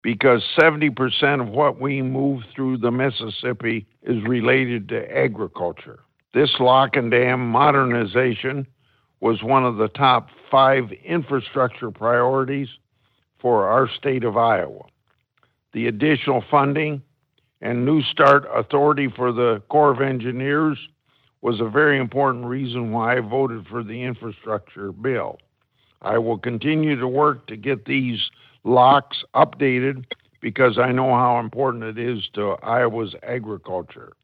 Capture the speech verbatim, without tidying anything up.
because seventy percent of what we move through the Mississippi is related to agriculture. This lock and dam modernization was one of the top five infrastructure priorities for our state of Iowa. The additional funding and New Start authority for the Corps of Engineers was a very important reason why I voted for the infrastructure bill. I will continue to work to get these locks updated because I know how important it is to Iowa's agriculture.